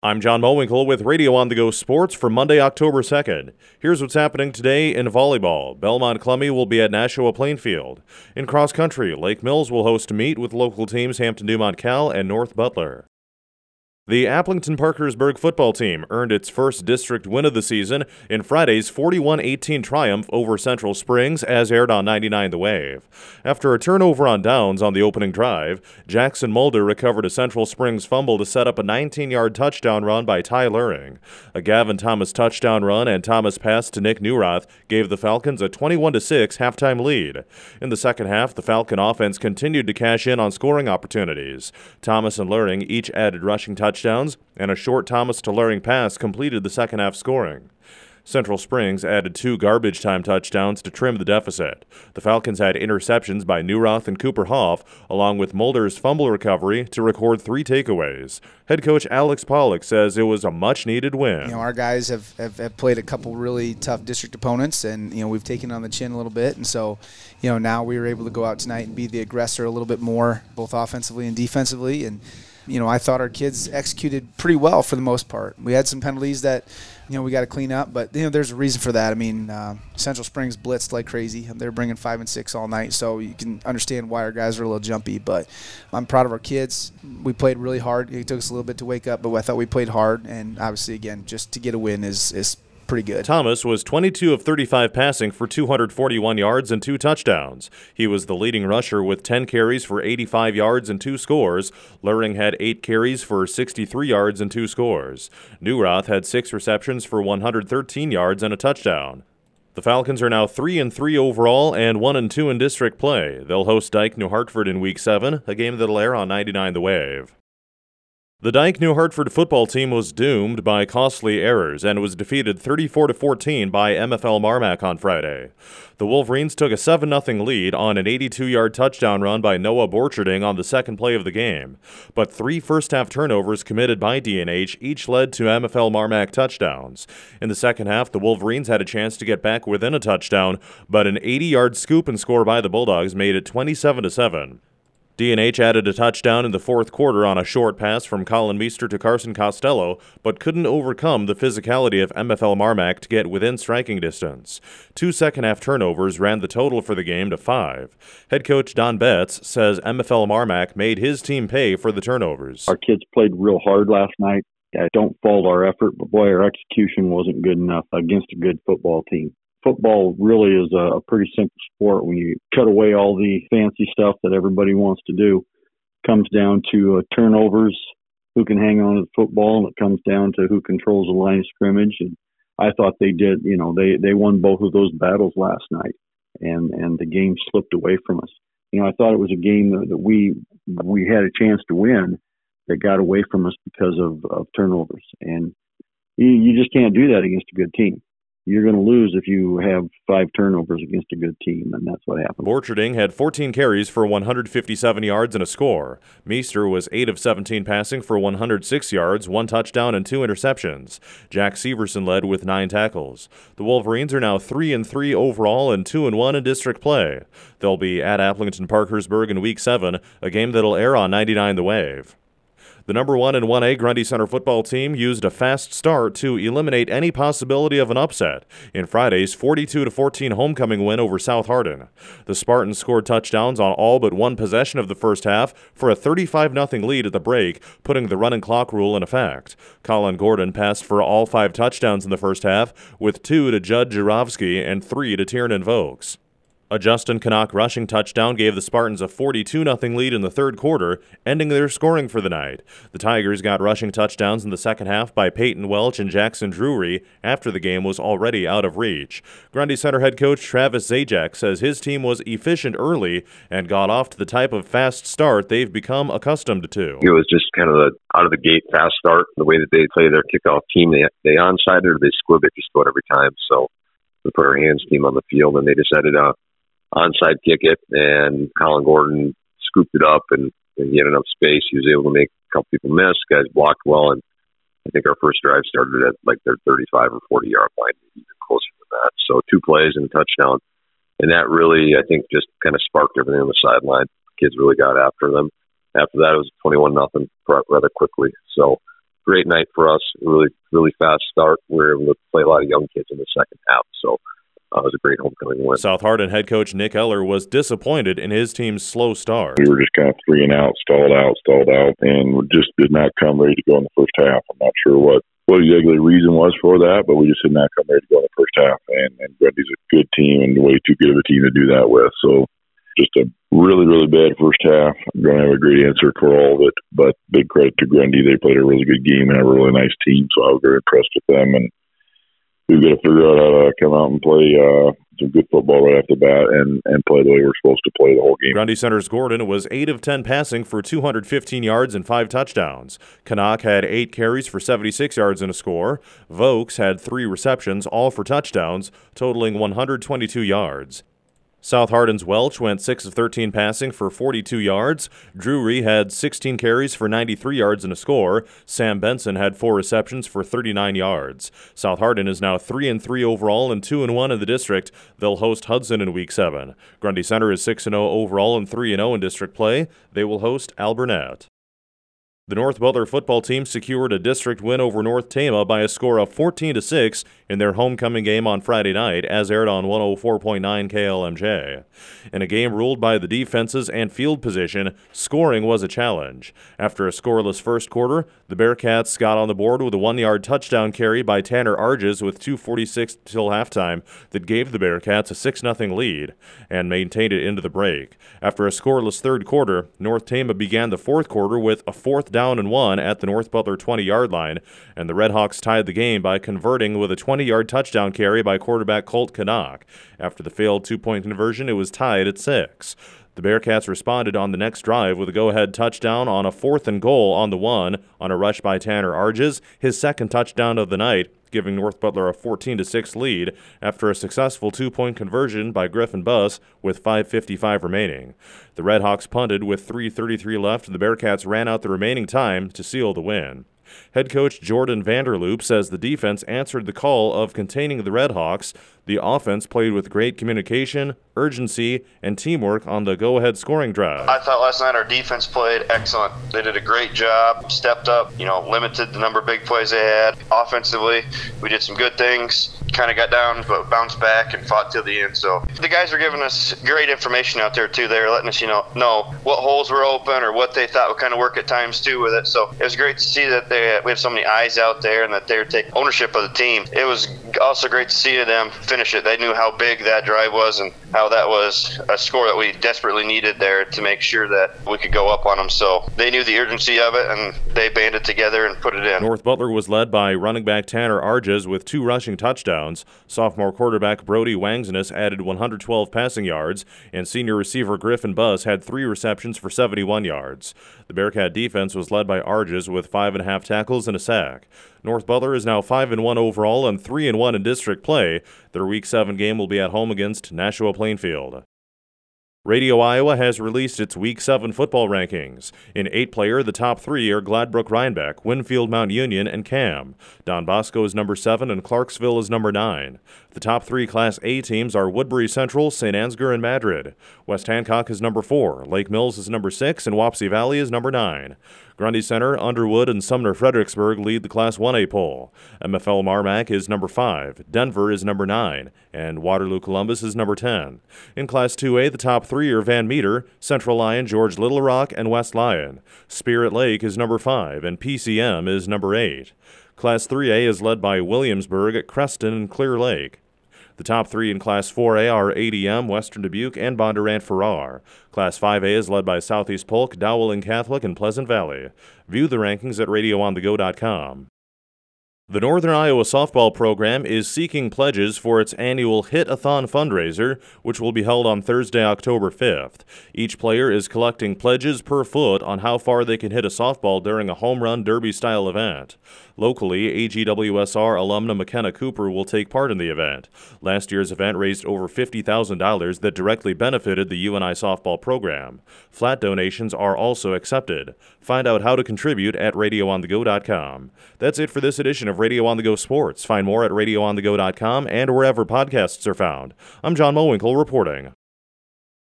I'm John Mowinkle with Radio On The Go Sports for Monday, October 2nd. Here's what's happening today in volleyball. Belmont Clemmy will be at Nashua Plainfield. In cross country, Lake Mills will host a meet with local teams Hampton Dumont Cal and North Butler. The Applington-Parkersburg football team earned its first district win of the season in Friday's 41-18 triumph over Central Springs, as aired on 99 The Wave. After a turnover on downs on the opening drive, Jackson Mulder recovered a Central Springs fumble to set up a 19-yard touchdown run by Ty Luring. A Gavin Thomas touchdown run and Thomas pass to Nick Newroth gave the Falcons a 21-6 halftime lead. In the second half, the Falcon offense continued to cash in on scoring opportunities. Thomas and Luring each added rushing touchdowns, and a short Thomas to Luring pass completed the second half scoring. Central Springs added 2 garbage time touchdowns to trim the deficit. The Falcons had interceptions by Newroth and Cooper Hoff, along with Mulder's fumble recovery to record 3 takeaways. Head coach Alex Pollock says it was a much-needed win. Our guys have played a couple really tough district opponents, and we've taken on the chin a little bit, and so now we were able to go out tonight and be the aggressor a little bit more, both offensively and defensively, and I thought our kids executed pretty well for the most part. We had some penalties that, we got to clean up, but, there's a reason for that. Central Springs blitzed like crazy. They're bringing 5 and 6 all night, so you can understand why our guys are a little jumpy. But I'm proud of our kids. We played really hard. It took us a little bit to wake up, but I thought we played hard. And obviously, again, just to get a win is pretty good. Thomas was 22 of 35 passing for 241 yards and 2 touchdowns. He was the leading rusher with 10 carries for 85 yards and 2 scores. Luring had 8 carries for 63 yards and 2 scores. Newroth had 6 receptions for 113 yards and a touchdown. The Falcons are now 3-3 overall and 1-2 in district play. They'll host Dike New Hartford in Week 7, a game that'll air on 99 The Wave. The Dike New Hartford football team was doomed by costly errors and was defeated 34-14 by MFL Marmac on Friday. The Wolverines took a 7-0 lead on an 82-yard touchdown run by Noah Borcherding on the second play of the game, but 3 first-half turnovers committed by D&H each led to MFL Marmac touchdowns. In the second half, the Wolverines had a chance to get back within a touchdown, but an 80-yard scoop and score by the Bulldogs made it 27-7. D&H added a touchdown in the fourth quarter on a short pass from Colin Meester to Carson Costello, but couldn't overcome the physicality of MFL Marmac to get within striking distance. 2 second-half turnovers ran the total for the game to 5. Head coach Don Betts says MFL Marmac made his team pay for the turnovers. Our kids played real hard last night. I don't fault our effort, but boy, our execution wasn't good enough against a good football team. Football really is a pretty simple sport. When you cut away all the fancy stuff that everybody wants to do, it comes down to turnovers, who can hang on to the football, and it comes down to who controls the line of scrimmage. And I thought they did. They won both of those battles last night, and the game slipped away from us. I thought it was a game that we had a chance to win that got away from us because of turnovers. And you just can't do that against a good team. You're going to lose if you have 5 turnovers against a good team, and that's what happened. Borcherding had 14 carries for 157 yards and a score. Meester was 8 of 17 passing for 106 yards, 1 touchdown, and 2 interceptions. Jack Severson led with 9 tackles. The Wolverines are now 3-3 overall and 2-1 in district play. They'll be at Applington-Parkersburg in Week 7, a game that'll air on 99 The Wave. The number 1 and 1A Grundy Center football team used a fast start to eliminate any possibility of an upset in Friday's 42-14 homecoming win over South Hardin. The Spartans scored touchdowns on all but 1 possession of the first half for a 35-0 lead at the break, putting the running clock rule in effect. Colin Gordon passed for all 5 touchdowns in the first half, with 2 to Judd Jurovsky and 3 to Tiernan Vokes. A Justin Canuck rushing touchdown gave the Spartans a 42-0 lead in the third quarter, ending their scoring for the night. The Tigers got rushing touchdowns in the second half by Peyton Welch and Jackson Drury after the game was already out of reach. Grundy Center head coach Travis Zajac says his team was efficient early and got off to the type of fast start they've become accustomed to. It was just kind of the out-of-the-gate fast start, the way that they play their kickoff team. They onside or they squib it just about every time. So we put our hands team on the field, and they decided to onside kick it, and Colin Gordon scooped it up, and he had enough space. He was able to make a couple people miss. Guys blocked well, and I think our first drive started at like their 35 or 40-yard line, even closer than that. So 2 plays and a touchdown, and that really, I think, just kind of sparked everything on the sideline. Kids really got after them. After that, it was 21-0 rather quickly. So great night for us. Really, really fast start. We were able to play a lot of young kids in the second half. So it was a great homecoming win. South Hardin head coach Nick Eller was disappointed in his team's slow start. We were just kind of 3 and out, stalled out, and we just did not come ready to go in the first half. I'm not sure what exactly the reason was for that, but we just did not come ready to go in the first half. And Grundy's a good team and way too good of a team to do that with. So just a really, really bad first half. I don't have a great answer for all of it, but big credit to Grundy. They played a really good game and have a really nice team, so I was very impressed with them. And we've got to figure out how to come out and play some good football right off the bat and play the way we're supposed to play the whole game. Grundy Center's Gordon was 8 of 10 passing for 215 yards and 5 touchdowns. Canuck had 8 carries for 76 yards and a score. Vokes had 3 receptions, all for touchdowns, totaling 122 yards. South Hardin's Welch went 6 of 13 passing for 42 yards. Drury had 16 carries for 93 yards and a score. Sam Benson had 4 receptions for 39 yards. South Hardin is now 3-3 overall and 2-1 in the district. They'll host Hudson in Week 7. Grundy Center is 6-0 overall and 3-0 in district play. They will host Alburnett. The North Butler football team secured a district win over North Tama by a score of 14-6 in their homecoming game on Friday night, as aired on 104.9 KLMJ. In a game ruled by the defenses and field position, scoring was a challenge. After a scoreless first quarter, the Bearcats got on the board with a 1-yard touchdown carry by Tanner Arges with 2:46 till halftime that gave the Bearcats a 6-0 lead and maintained it into the break. After a scoreless third quarter, North Tama began the fourth quarter with a 4th down and 1 at the North Butler 20-yard line, and the Redhawks tied the game by converting with a 20-yard touchdown carry by quarterback Colt Canuck. After the failed 2-point conversion, it was tied at 6. The Bearcats responded on the next drive with a go-ahead touchdown on a 4th and goal on the 1 on a rush by Tanner Arges, his second touchdown of the night, giving North Butler a 14-6 lead after a successful 2-point conversion by Griffin Buss with 5:55 remaining. The Redhawks punted with 3:33 left, and the Bearcats ran out the remaining time to seal the win. Head coach Jordan Vanderloop says the defense answered the call of containing the Redhawks. The offense played with great communication, urgency, and teamwork on the go-ahead scoring drive. I thought last night our defense played excellent. They did a great job, stepped up, limited the number of big plays they had. Offensively, we did some good things, kind of got down, but bounced back and fought till the end. So the guys are giving us great information out there, too. They're letting us, know what holes were open or what they thought would kind of work at times, too, with it. So it was great to see that we have so many eyes out there and that they're taking ownership of the team. It was also great to see them finish it. They knew how big that drive was and how that was a score that we desperately needed there to make sure that we could go up on them. So they knew the urgency of it, and they banded together and put it in. North Butler was led by running back Tanner Arges with 2 rushing touchdowns. Sophomore quarterback Brody Wangsness added 112 passing yards, and senior receiver Griffin Buss had 3 receptions for 71 yards. The Bearcat defense was led by Arges with 5.5 tackles and a sack. North Butler is now 5-1 overall and 3-1 in district play. Their Week 7 game will be at home against Nashua Plainfield. Radio Iowa has released its Week 7 football rankings. In 8-player, the top 3 are Gladbrook Rhinebeck, Winfield Mount Union, and Cam. Don Bosco is number 7 and Clarksville is number 9. The top 3 Class A teams are Woodbury Central, St. Ansgar, and Madrid. West Hancock is number 4, Lake Mills is number 6, and Wapsie Valley is number 9. Grundy Center, Underwood, and Sumner Fredericksburg lead the Class 1A poll. MFL Marmac is number 5, Denver is number 9, and Waterloo Columbus is number 10. In Class 2A, the top 3 are Van Meter, Central Lyon, George Little Rock, and West Lyon. Spirit Lake is number 5, and PCM is number 8. Class 3A is led by Williamsburg, Creston, and Clear Lake. The top 3 in Class 4A are ADM, Western Dubuque, and Bondurant Farrar. Class 5A is led by Southeast Polk, Dowling Catholic, and Pleasant Valley. View the rankings at radioonthego.com. The Northern Iowa softball program is seeking pledges for its annual Hit-a-thon fundraiser, which will be held on Thursday, October 5th. Each player is collecting pledges per foot on how far they can hit a softball during a home run derby-style event. Locally, AGWSR alumna McKenna Cooper will take part in the event. Last year's event raised over $50,000 that directly benefited the UNI softball program. Flat donations are also accepted. Find out how to contribute at radioonthego.com. That's it for this edition of Radio on the Go Sports. Find more at radioonthego.com and wherever podcasts are found. I'm John Mowinkle reporting.